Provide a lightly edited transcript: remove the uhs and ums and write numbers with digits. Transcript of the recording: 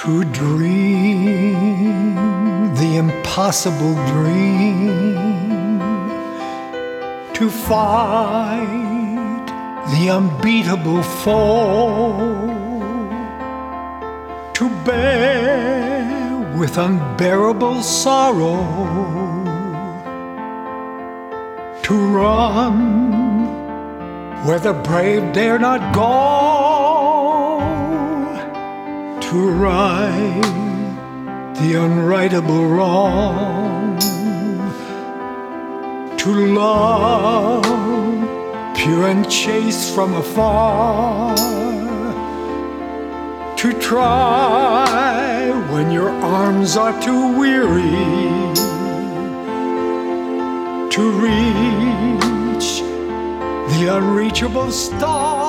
To dream the impossible dream, to fight the unbeatable foe, to bear with unbearable sorrow, to run where the brave dare not go, to right the unrightable wrong, to love pure and chaste from afar, to try when your arms are too weary, to reach the unreachable star.